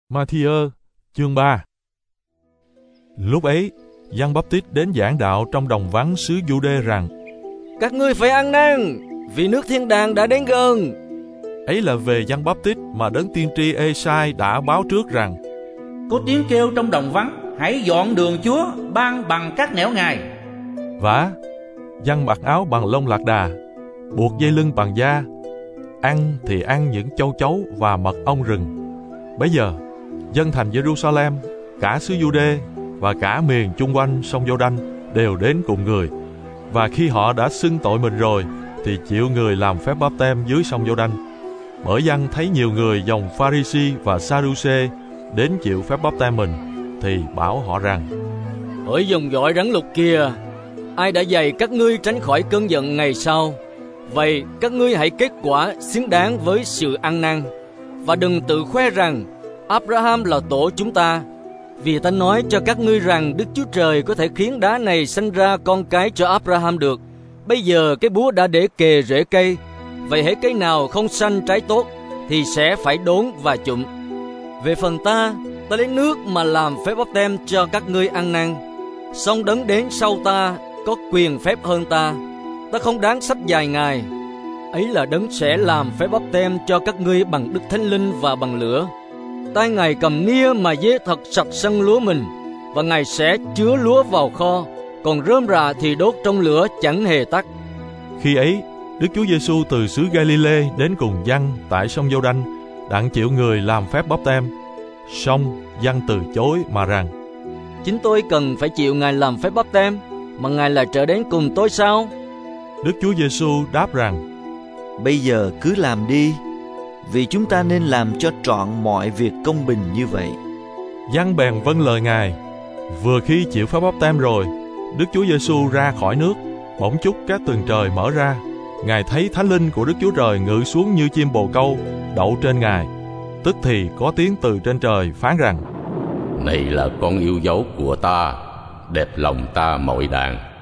Ma-thi-ơ chương 3. Lúc ấy, Giăng Báp-tít đến giảng đạo trong đồng vắng xứ Giu-đê rằng: Các ngươi phải ăn năn, vì nước thiên đàng đã đến gần. Ấy là về Giăng Báp-tít mà đấng tiên tri Ê-sai đã báo trước rằng: Có tiếng kêu trong đồng vắng, hãy dọn đường Chúa, ban bằng các nẻo Ngài. Vả, Giăng mặc áo bằng lông lạc đà, buộc dây lưng bằng da, ăn thì ăn những châu chấu và mật ong rừng. Bấy giờ, dân thành Giê-ru-sa-lem, cả xứ Giu-đê và cả miền chung quanh sông Giô-đanh đều đến cùng người. Và khi họ đã xưng tội mình rồi, thì chịu người làm phép báp-têm dưới sông Giô-đanh. Bởi Giăng thấy nhiều người dòng Pha-ri-si và Sa-đu-xê đến chịu phép báp-têm mình, thì bảo họ rằng: Hỡi dòng dõi rắn lục kia, ai đã dạy các ngươi tránh khỏi cơn giận ngày sau? Vậy các ngươi hãy kết quả xứng đáng với sự ăn năn, và đừng tự khoe rằng Abraham là tổ chúng ta. Vì ta nói cho các ngươi rằng Đức Chúa Trời có thể khiến đá này sanh ra con cái cho Abraham được. Bây giờ cái búa đã để kề rễ cây, vậy hễ cây nào không sanh trái tốt thì sẽ phải đốn và chụm. Về phần ta lấy nước mà làm phép báp-têm cho các ngươi ăn năn. Song đấng đến sau ta có quyền phép hơn ta không đáng sách dài Ngài. Ấy là đấng sẽ làm phép báp-têm cho các ngươi bằng Đức Thánh Linh và bằng lửa. Tay Ngài cầm nia mà dê thật sạch sân lúa mình, và Ngài sẽ chứa lúa vào kho, còn rơm rạ thì đốt trong lửa chẳng hề tắt. Khi ấy, Đức Chúa Giêsu từ xứ Ga-li-lê đến cùng Giăng tại sông Giô-đanh, đặng chịu người làm phép báp-têm. Song Giăng từ chối mà rằng: Chính tôi cần phải chịu Ngài làm phép báp-têm, mà Ngài lại trở đến cùng tôi sao? Đức Chúa Giêsu đáp rằng: Bây giờ cứ làm đi, vì chúng ta nên làm cho trọn mọi việc công bình như vậy. Giăng bèn vâng lời Ngài. Vừa khi chịu phép báp-têm rồi, Đức Chúa Giêsu ra khỏi nước, bỗng chốc các tầng trời mở ra. Ngài thấy Thánh Linh của Đức Chúa Trời ngự xuống như chim bồ câu, đậu trên Ngài. Tức thì có tiếng từ trên trời phán rằng: Này là con yêu dấu của ta, đẹp lòng ta mọi đàn.